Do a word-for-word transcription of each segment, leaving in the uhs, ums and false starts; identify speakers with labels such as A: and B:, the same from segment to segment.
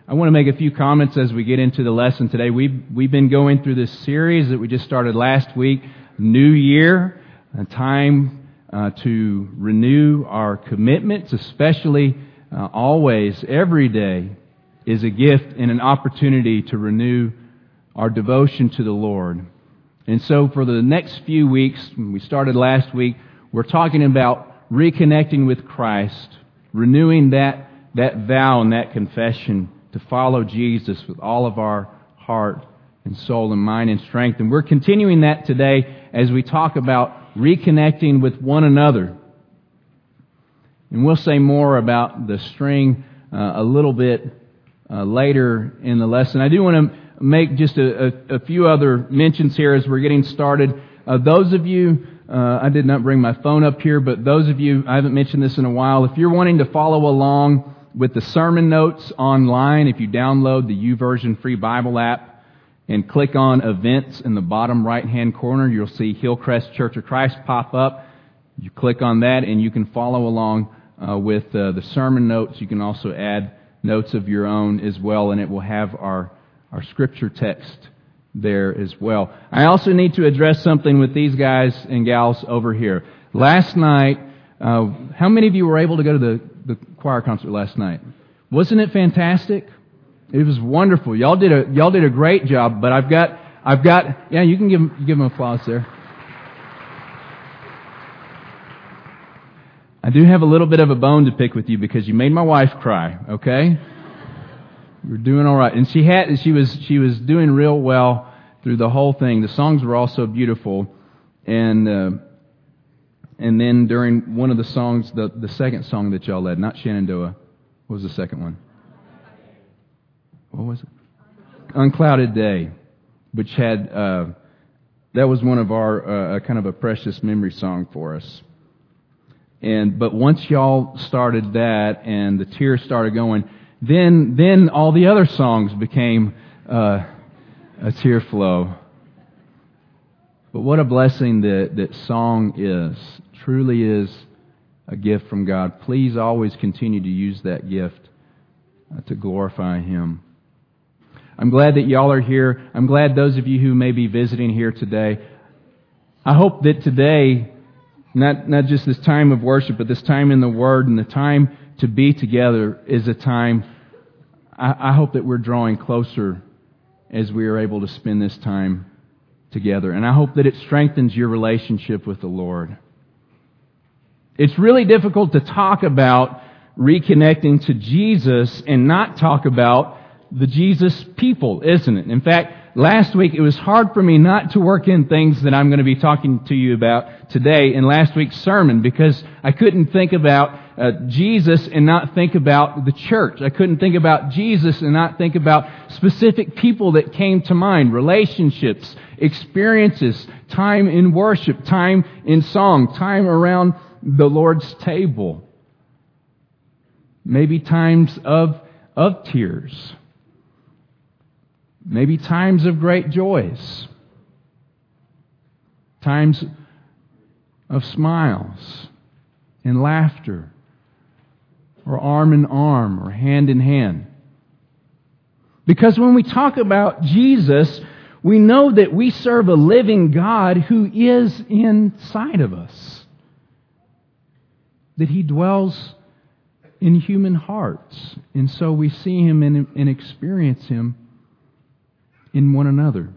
A: I want to make a few comments as we get into the lesson today. We've, we've been going through this series that we just started last week, New Year, a time uh, to renew our commitments, especially uh, always, every day is a gift and an opportunity to renew our devotion to the Lord. And so for the next few weeks, when we started last week, we're talking about reconnecting with Christ, renewing that, that vow and that confession to follow Jesus with all of our heart and soul and mind and strength. And we're continuing that today as we talk about reconnecting with one another. And we'll say more about the string uh, a little bit uh, later in the lesson. I do want to make just a, a, a few other mentions here as we're getting started. Uh, those of you, uh, I did not bring my phone up here, but those of you, I haven't mentioned this in a while, if you're wanting to follow along with the sermon notes online, if you download the YouVersion free Bible app and click on events in the bottom right-hand corner, you'll see Hillcrest Church of Christ pop up. You click on that and you can follow along uh, with uh, the sermon notes. You can also add notes of your own as well, and it will have our, our scripture text there as well. I also need to address something with these guys and gals over here. Last night, uh, how many of you were able to go to the the choir concert last night? Wasn't it fantastic? It was wonderful. Y'all did a y'all did a great job. But I've got I've got yeah. You can give them, give them applause there. I do have a little bit of a bone to pick with you because you made my wife cry. Okay, you're doing all right, and she had she was she was doing real well through the whole thing. The songs were all so beautiful, and. Uh, And then during one of the songs, the, the second song that y'all led, not Shenandoah, what was the second one? What was it? Unclouded Day, which had, uh, that was one of our, uh, kind of a precious memory song for us. And, but once y'all started that and the tears started going, then, then all the other songs became, uh, a tear flow. But what a blessing that, that song is. Truly is a gift from God. Please always continue to use that gift uh, to glorify Him. I'm glad that y'all are here. I'm glad those of you who may be visiting here today. I hope that today, not, not just this time of worship, but this time in the Word and the time to be together is a time, I, I hope that we're drawing closer as we are able to spend this time together. And I hope that it strengthens your relationship with the Lord. It's really difficult to talk about reconnecting to Jesus and not talk about the Jesus people, isn't it? In fact, last week it was hard for me not to work in things that I'm going to be talking to you about today in last week's sermon because I couldn't think about uh, Jesus and not think about the church. I couldn't think about Jesus and not think about specific people that came to mind, relationships, experiences, time in worship, time in song, time around the Lord's table. Maybe times of, of tears. Maybe times of great joys. Times of smiles and laughter. Or arm in arm or hand in hand. Because when we talk about Jesus, we know that we serve a living God who is inside of us. That He dwells in human hearts. And so we see Him and, and experience Him in one another.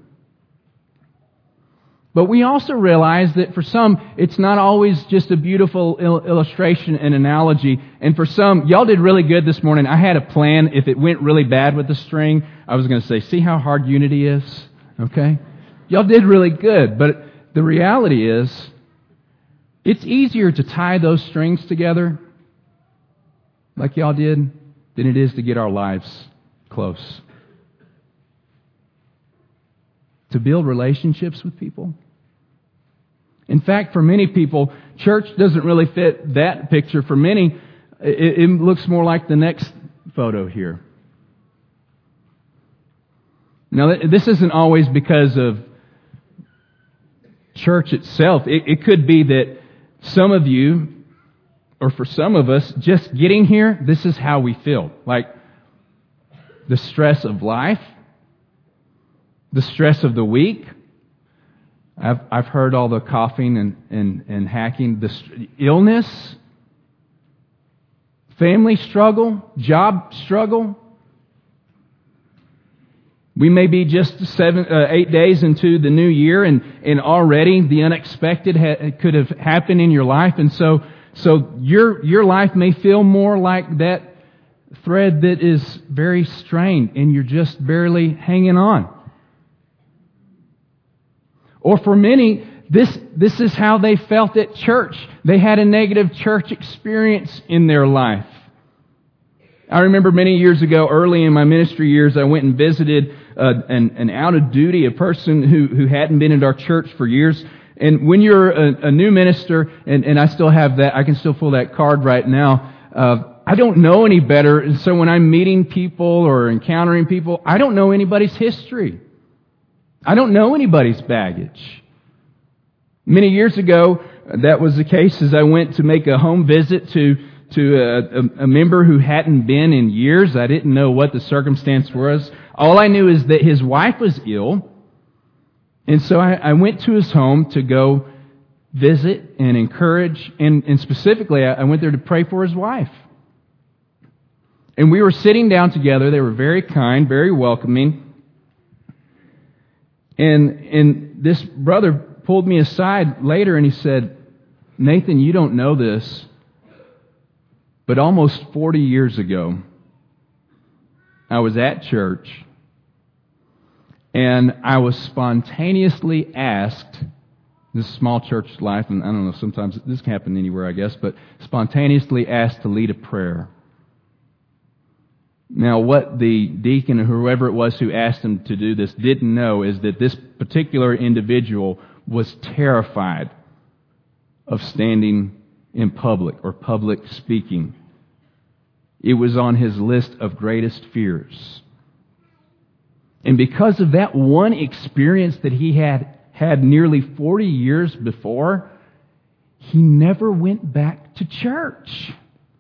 A: But we also realize that for some, it's not always just a beautiful il- illustration and analogy. And for some, y'all did really good this morning. I had a plan. If it went really bad with the string, I was going to say, see how hard unity is? Okay? Y'all did really good. But the reality is, it's easier to tie those strings together, like y'all did, than it is to get our lives close. To build relationships with people. In fact, for many people, church doesn't really fit that picture. For many, it, it looks more like the next photo here. Now, this isn't always because of church itself. It, it could be that some of you, or for some of us, just getting here, this is how we feel. Like, the stress of life, the stress of the week. I've, I've heard all the coughing and, and, and hacking, the st- illness, family struggle, job struggle. We may be just seven, uh, eight days into the new year, and, and already the unexpected ha- could have happened in your life, and so so your your life may feel more like that thread that is very strained, and you're just barely hanging on. Or for many, this this is how they felt at church. They had a negative church experience in their life. I remember many years ago, early in my ministry years, I went and visited uh, an, an out-of-duty, a person who, who hadn't been in our church for years. And when you're a, a new minister, and, and I still have that, I can still pull that card right now, uh, I don't know any better. And so when I'm meeting people or encountering people, I don't know anybody's history. I don't know anybody's baggage. Many years ago, that was the case as I went to make a home visit to to a, a, a member who hadn't been in years. I didn't know what the circumstance was. All I knew is that his wife was ill. And so I, I went to his home to go visit and encourage. And, and specifically, I, I went there to pray for his wife. And we were sitting down together. They were very kind, very welcoming. And, and this brother pulled me aside later and he said, "Nathan, you don't know this, but almost forty years ago, I was at church and I was spontaneously asked," this is small church life, and I don't know, sometimes this can happen anywhere, I guess, but spontaneously asked to lead a prayer. Now, what the deacon or whoever it was who asked him to do this didn't know is that this particular individual was terrified of standing in public or public speaking. It was on his list of greatest fears. And because of that one experience that he had had nearly forty years before, he never went back to church.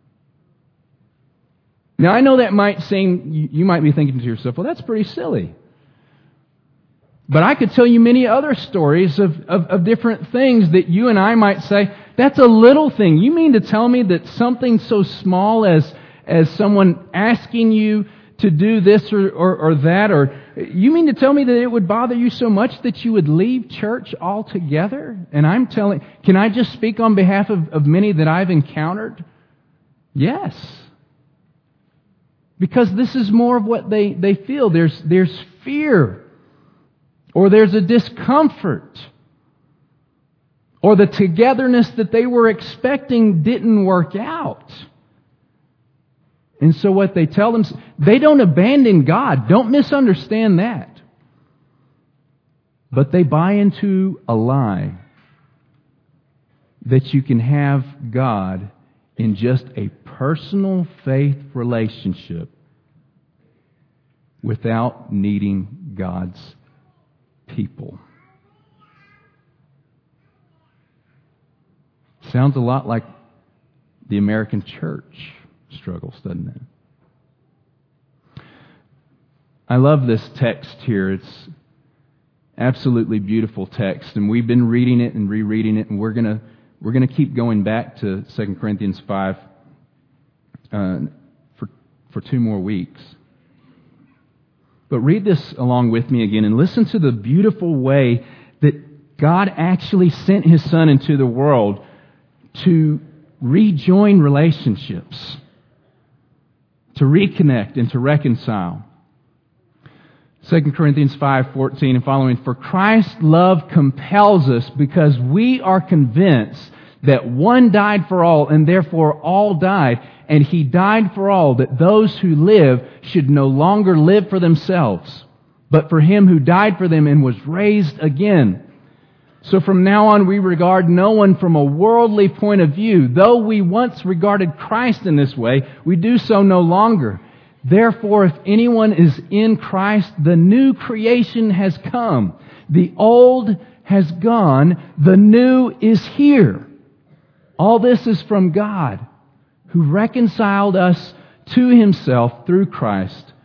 A: Now, I know that might seem, you, you might be thinking to yourself, well, that's pretty silly. But I could tell you many other stories of, of, of different things that you and I might say, that's a little thing. You mean to tell me that something so small as as someone asking you to do this or, or, or that, or you mean to tell me that it would bother you so much that you would leave church altogether? And I'm telling, can I just speak on behalf of, of many that I've encountered? Yes. Because this is more of what they, they feel. There's, there's fear, or there's a discomfort, or the togetherness that they were expecting didn't work out. And so what they tell them, they don't abandon God. Don't misunderstand that. But they buy into a lie that you can have God in just a personal faith relationship without needing God's people. Sounds a lot like the American church struggles, doesn't it? I love this text here. It's absolutely beautiful text, and we've been reading it and rereading it, and we're gonna we're gonna keep going back to Second Corinthians five uh, for for two more weeks. But read this along with me again and listen to the beautiful way that God actually sent His Son into the world to rejoin relationships, to reconnect and to reconcile. Second Corinthians five fourteen and following, "For Christ's love compels us because we are convinced that one died for all and therefore all died, and He died for all, that those who live should no longer live for themselves, but for Him who died for them and was raised again. So from now on we regard no one from a worldly point of view. Though we once regarded Christ in this way, we do so no longer. Therefore, if anyone is in Christ, the new creation has come. The old has gone. The new is here. All this is from God, who reconciled us to Himself through Christ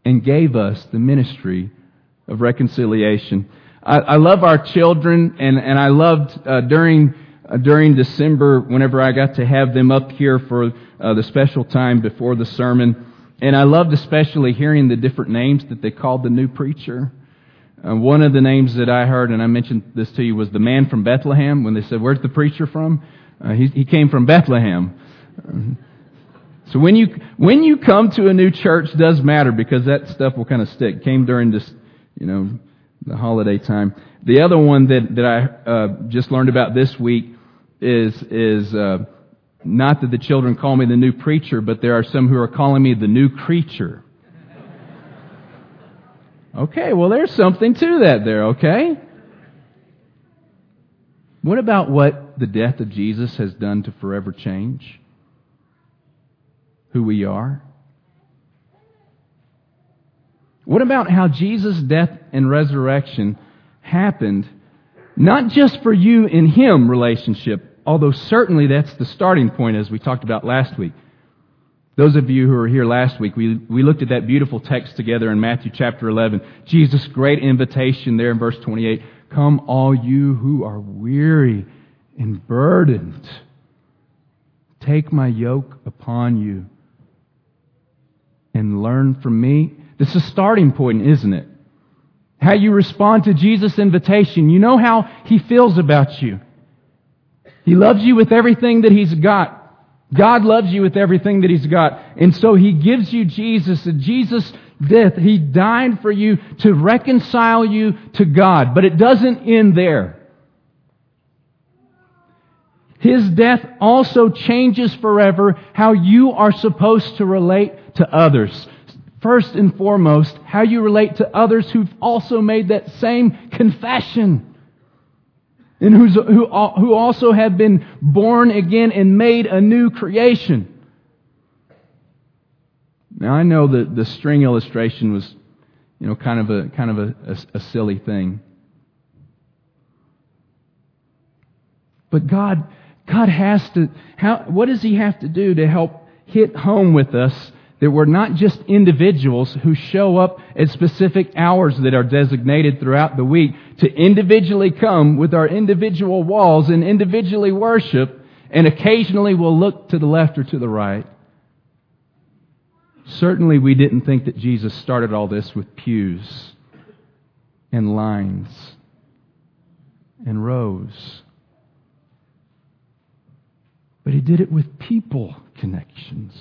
A: and gave us the ministry of reconciliation. I, I love our children, and, and I loved uh, during uh, during December whenever I got to have them up here for uh, the special time before the sermon. And I loved especially hearing the different names that they called the new preacher. Uh, one of the names that I heard, and I mentioned this to you, was the man from Bethlehem. When they said, "Where's the preacher from?" Uh, he, he came from Bethlehem. Um, so when you when you come to a new church, does matter, because that stuff will kind of stick. Came during this, you know, the holiday time. The other one that that I uh, just learned about this week is is uh, not that the children call me the new preacher, but there are some who are calling me the new creature. Okay, well, there's something to that there, okay? What about what the death of Jesus has done to forever change who we are? What about how Jesus' death and resurrection happened not just for you and Him relationship, although certainly that's the starting point, as we talked about last week. Those of you who were here last week, we, we looked at that beautiful text together in Matthew chapter eleven. Jesus' great invitation there in verse twenty-eight. Come all you who are weary and burdened. Take my yoke upon you and learn from me. This is a starting point, isn't it? How you respond to Jesus' invitation. You know how He feels about you. He loves you with everything that He's got. God loves you with everything that He's got. And so He gives you Jesus. And Jesus' death, He died for you to reconcile you to God. But it doesn't end there. His death also changes forever how you are supposed to relate to others. First and foremost, how you relate to others who've also made that same confession. And who's, who, who also have been born again and made a new creation. Now I know that the string illustration was, you know, kind of a kind of a, a, a silly thing. But God, God has to. How? What does He have to do to help hit home with us that we're not just individuals who show up at specific hours that are designated throughout the week to individually come with our individual walls and individually worship, and occasionally we'll look to the left or to the right. Certainly we didn't think that Jesus started all this with pews and lines and rows. But He did it with people connections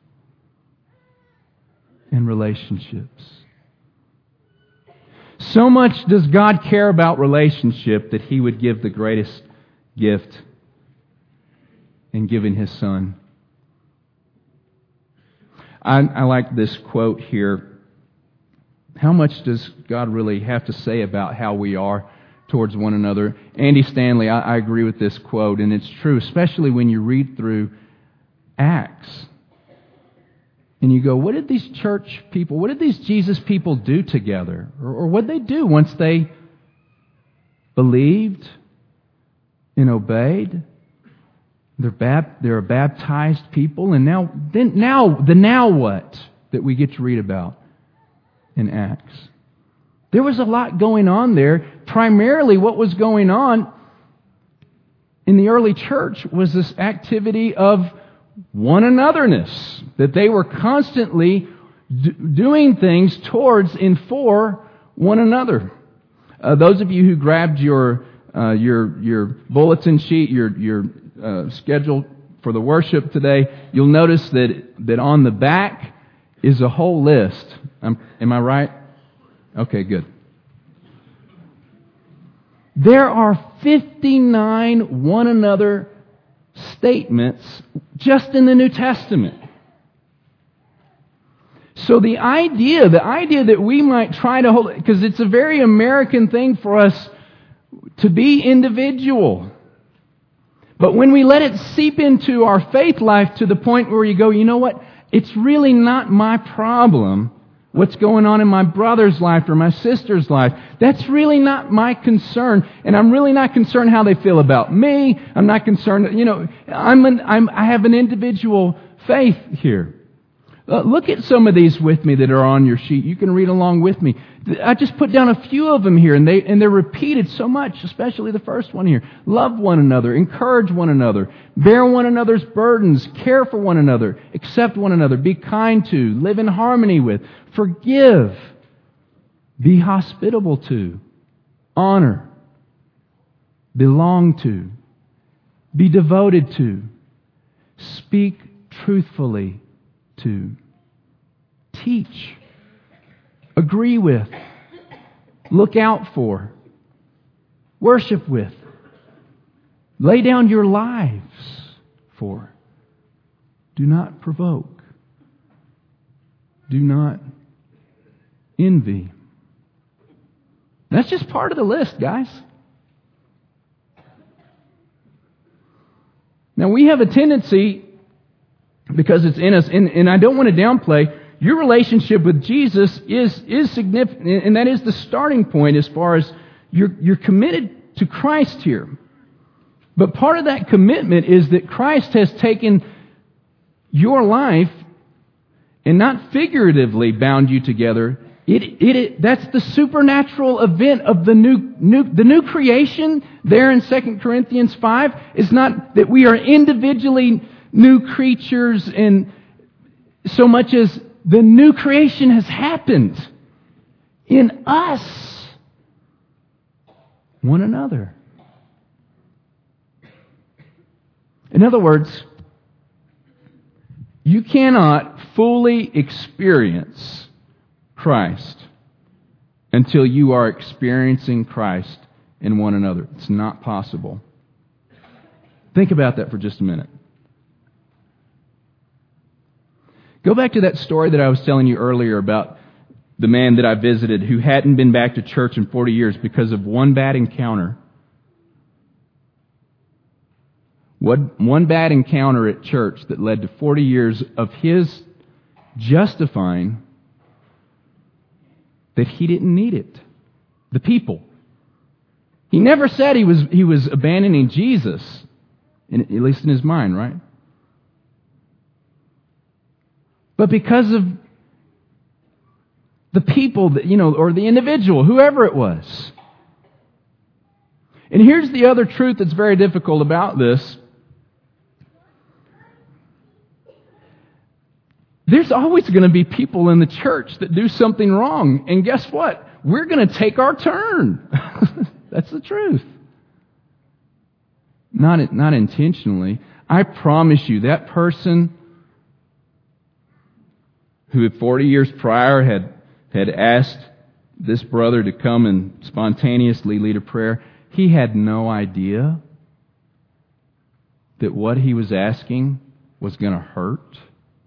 A: and relationships. So much does God care about relationship that He would give the greatest gift in giving His Son. I, I like this quote here. How much does God really have to say about how we are towards one another? Andy Stanley, I, I agree with this quote, and it's true, especially when you read through Acts. And you go, what did these church people, what did these Jesus people do together? Or, or what did they do once they believed and obeyed? They're, bab- they're a baptized people. And now, then, now, the now what that we get to read about in Acts. There was a lot going on there. Primarily what was going on in the early church was this activity of one anotherness, that they were constantly d- doing things towards and for one another. Uh, those of you who grabbed your uh, your your bulletin sheet, your your uh, schedule for the worship today, you'll notice that that on the back is a whole list. Um, am I right? Okay, good. There are fifty-nine one another statements just in the New Testament. So the idea, the idea that we might try to hold, because it's a very American thing for us to be individual. But when we let it seep into our faith life to the point where you go, you know what? It's really not my problem what's going on in my brother's life or my sister's life. That's really not my concern. And I'm really not concerned how they feel about me. I'm not concerned, you know, I'm, an, I'm I have an individual faith here. Uh, look at some of these with me that are on your sheet. You can read along with me. I just put down a few of them here, and they and they're repeated so much, especially the first one here. Love one another, encourage one another, bear one another's burdens, care for one another, accept one another, be kind to, live in harmony with, forgive, be hospitable to, honor, belong to, be devoted to, speak truthfully to, teach, agree with, look out for, worship with, lay down your lives for. Do not provoke. Do not envy. That's just part of the list, guys. Now, we have a tendency, because it's in us, and, and I don't want to downplay, your relationship with Jesus is, is significant, and that is the starting point as far as you're, you're committed to Christ here. But part of that commitment is that Christ has taken your life and not figuratively bound you together. It, it, it, that's the supernatural event of the new, new, the new creation there in Second Corinthians five is not that we are individually new creatures and so much as the new creation has happened in us, one another. In other words, you cannot fully experience Christ until you are experiencing Christ in one another. It's not possible. Think about that for just a minute. Go back to that story that I was telling you earlier about the man that I visited who hadn't been back to church in forty years because of one bad encounter. What, one bad encounter at church that led to forty years of his justifying that he didn't need it. The people. He never said he was he was abandoning Jesus, in, at least in his mind, right? But because of the people that, you know, or the individual, whoever it was. And here's the other truth that's very difficult about this. There's always going to be people in the church that do something wrong. And guess what? We're going to take our turn. That's the truth. Not, not intentionally. I promise you, that person who forty years prior had, had asked this brother to come and spontaneously lead a prayer, he had no idea that what he was asking was going to hurt.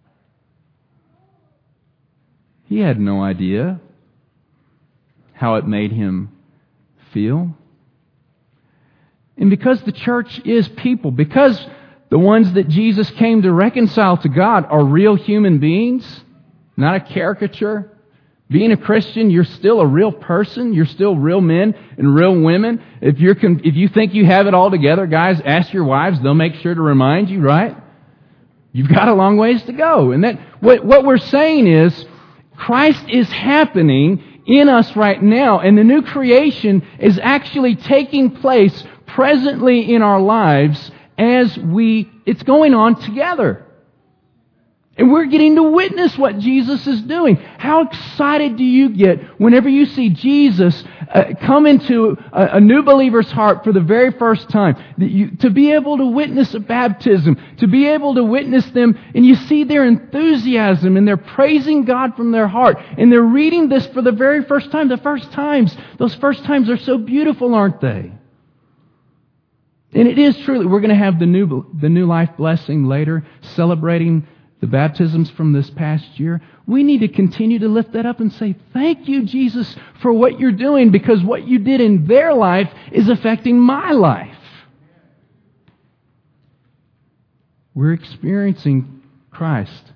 A: He had no idea how it made him feel. And because the church is people, because the ones that Jesus came to reconcile to God are real human beings, not a caricature. Being a Christian, you're still a real person. You're still real men and real women. If you're con- if you think you have it all together, guys, ask your wives. They'll make sure to remind you, right? You've got a long ways to go. And that what, what we're saying is, Christ is happening in us right now, and the new creation is actually taking place presently in our lives as we, it's going on together. And we're getting to witness what Jesus is doing. How excited do you get whenever you see Jesus uh, come into a, a new believer's heart for the very first time? That you, to be able to witness a baptism, to be able to witness them, and you see their enthusiasm, and they're praising God from their heart, and they're reading this for the very first time. The first times, those first times are so beautiful, aren't they? And it is truly, we're going to have the new, the new life blessing later, celebrating the baptisms from this past year. We need to continue to lift that up and say, thank you, Jesus, for what you're doing, because what you did in their life is affecting my life. We're experiencing Christ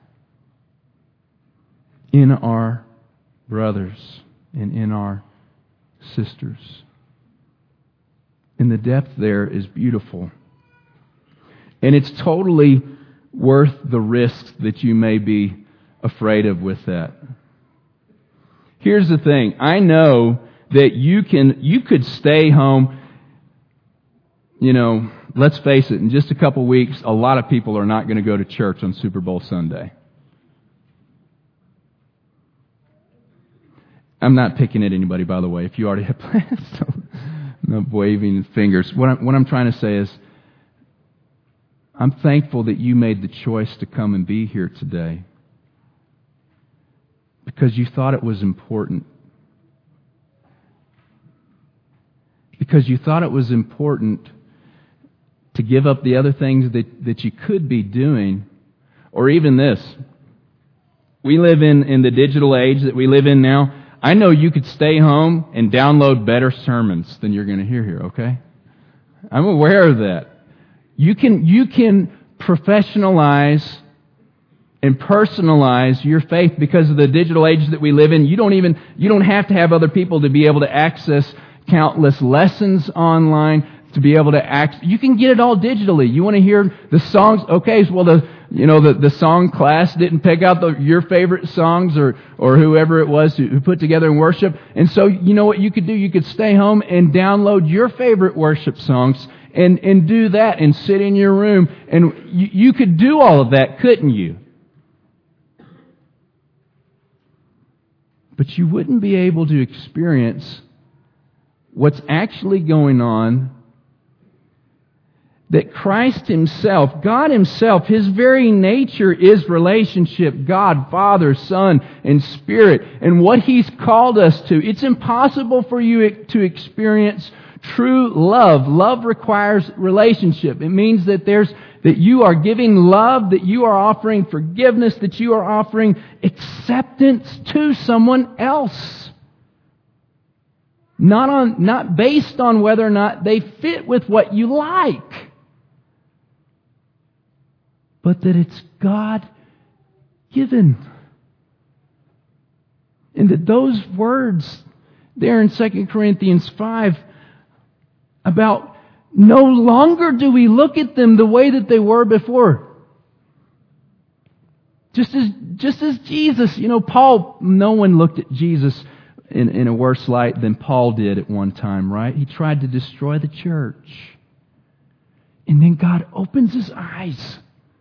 A: in our brothers and in our sisters. And the depth there is beautiful. And it's totally worth the risks that you may be afraid of with that. Here's the thing. I know that you can, you could stay home. You know, let's face it, in just a couple weeks, a lot of people are not going to go to church on Super Bowl Sunday. I'm not picking at anybody, by the way, if you already have plans. I'm not waving fingers. What I'm, what I'm trying to say is, I'm thankful that you made the choice to come and be here today because you thought it was important. Because you thought it was important to give up the other things that, that you could be doing, or even this. We live in, in the digital age that we live in now. I know you could stay home and download better sermons than you're going to hear here, okay? I'm aware of that. You can, you can professionalize and personalize your faith because of the digital age that we live in. You don't even, you don't have to have other people to be able to access countless lessons online, to be able to act. You can get it all digitally. You want to hear the songs? Okay, well, the, you know, the, the song class didn't pick out the, your favorite songs or, or whoever it was who, who put together in worship. And so, you know what you could do? You could stay home and download your favorite worship songs and, and do that and sit in your room. And you, you could do all of that, couldn't you? But you wouldn't be able to experience what's actually going on, that Christ Himself, God Himself, His very nature is relationship. God, Father, Son, and Spirit. And what He's called us to. It's impossible for you to experience true love. Love requires relationship. It means that there's that you are giving love, that you are offering forgiveness, that you are offering acceptance to someone else. Not on, not based on whether or not they fit with what you like, but that it's God-given. And that those words there in Second Corinthians five about no longer do we look at them the way that they were before. Just as, just as Jesus, you know, Paul, no one looked at Jesus in, in a worse light than Paul did at one time, right? He tried to destroy the church. And then God opens his eyes.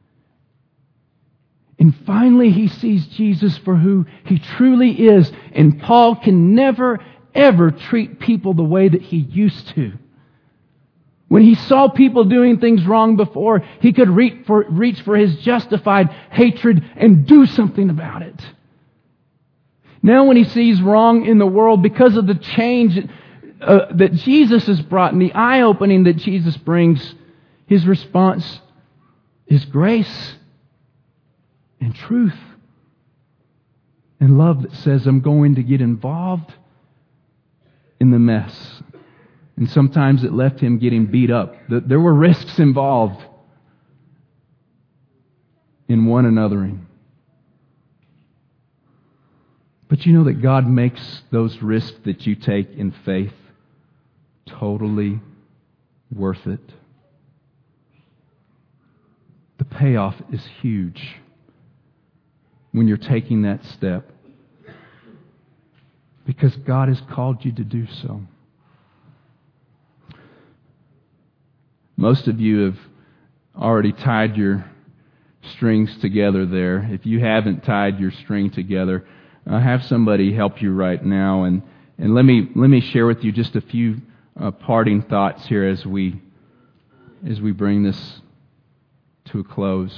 A: And finally he sees Jesus for who He truly is. And Paul can never, ever treat people the way that he used to. When he saw people doing things wrong before, he could reach for, reach for his justified hatred and do something about it. Now when he sees wrong in the world, because of the change uh, that Jesus has brought and the eye-opening that Jesus brings, his response is grace and truth and love that says, I'm going to get involved in the mess. And sometimes it left him getting beat up. There were risks involved in one anothering. But you know that God makes those risks that you take in faith totally worth it. The payoff is huge when you're taking that step, because God has called you to do so. Most of you have already tied your strings together there. If you haven't tied your string together, uh, have somebody help you right now. And, and let me let me share with you just a few uh, parting thoughts here as we as we bring this to a close.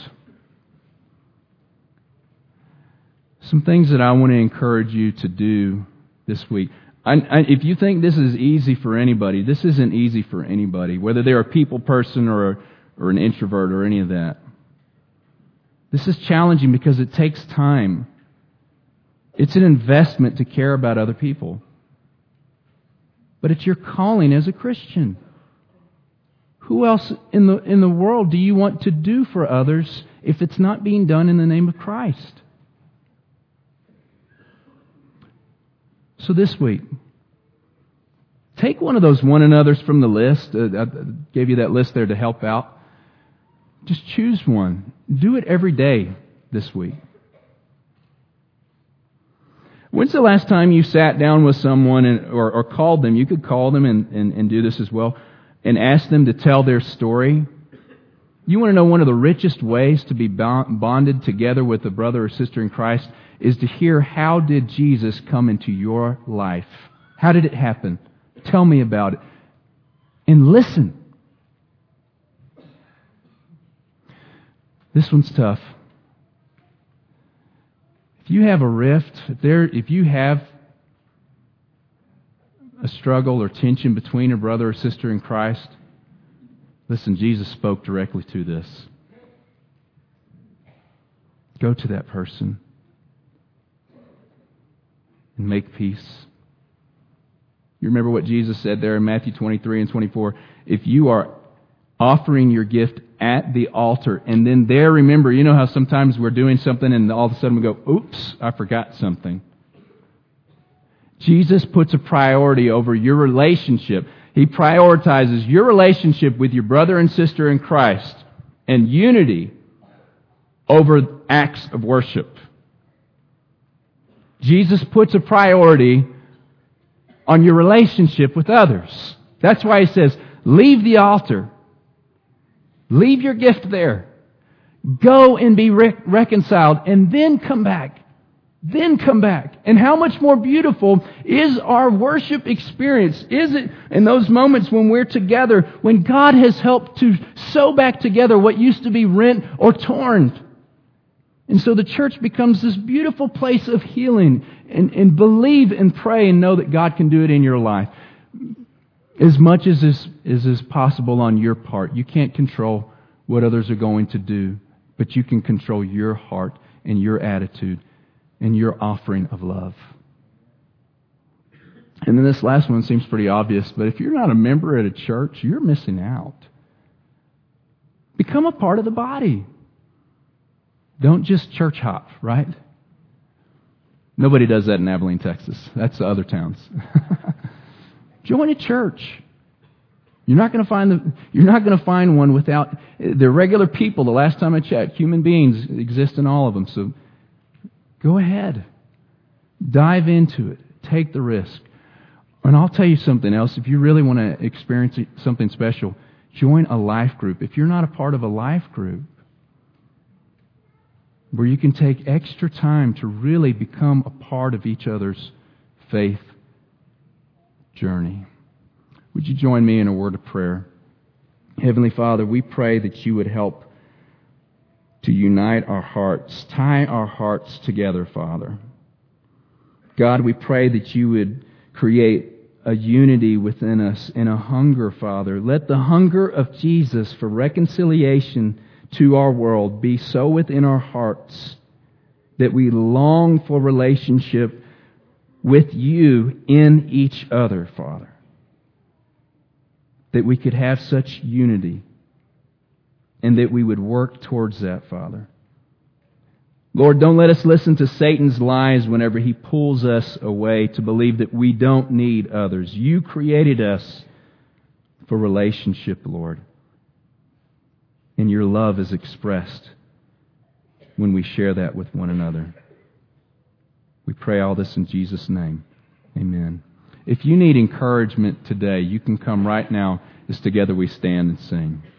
A: Some things that I want to encourage you to do this week. I, I, if you think this is easy for anybody, this isn't easy for anybody, whether they're a people person or, or an introvert or any of that. This is challenging because it takes time. It's an investment to care about other people. But it's your calling as a Christian. Who else in the, in the world do you want to do for others if it's not being done in the name of Christ? So this week, take one of those one another's from the list. Uh, I gave you that list there to help out. Just choose one. Do it every day this week. When's the last time you sat down with someone and, or, or called them? You could call them and, and, and do this as well, and ask them to tell their story. You want to know one of the richest ways to be bonded together with a brother or sister in Christ is to hear, how did Jesus come into your life? How did it happen? Tell me about it. And listen. This one's tough. If you have a rift, if there, if you have a struggle or tension between a brother or sister in Christ, listen, Jesus spoke directly to this. Go to that person and make peace. You remember what Jesus said there in Matthew twenty-three and twenty-four? If you are offering your gift at the altar, and then there, remember, you know how sometimes we're doing something and all of a sudden we go, oops, I forgot something. Jesus puts a priority over your relationship. He prioritizes your relationship with your brother and sister in Christ and unity over acts of worship. Jesus puts a priority on your relationship with others. That's why He says, leave the altar. Leave your gift there. Go and be re- reconciled and then come back. Then come back. And how much more beautiful is our worship experience? Is it in those moments when we're together, when God has helped to sew back together what used to be rent or torn? And so the church becomes this beautiful place of healing. And, and believe and pray and know that God can do it in your life. As much as is, as is possible on your part. You can't control what others are going to do, but you can control your heart and your attitude and your offering of love. And then this last one seems pretty obvious, but if you're not a member at a church, you're missing out. Become a part of the body. Don't just church hop, right? Nobody does that in Abilene, Texas. That's the other towns. Join a church. You're not going to find the, you're not going to find one without, they're regular people. The last time I checked, human beings exist in all of them. So go ahead. Dive into it. Take the risk. And I'll tell you something else. If you really want to experience something special, join a life group. If you're not a part of a life group, where you can take extra time to really become a part of each other's faith journey. Would you join me in a word of prayer? Heavenly Father, we pray that you would help to unite our hearts, tie our hearts together, Father. God, we pray that you would create a unity within us and a hunger, Father. Let the hunger of Jesus for reconciliation to our world be so within our hearts that we long for relationship with you in each other, Father. That we could have such unity and that we would work towards that, Father. Lord, don't let us listen to Satan's lies whenever he pulls us away to believe that we don't need others. You created us for relationship, Lord. And your love is expressed when we share that with one another. We pray all this in Jesus' name. Amen. If you need encouragement today, you can come right now as together we stand and sing.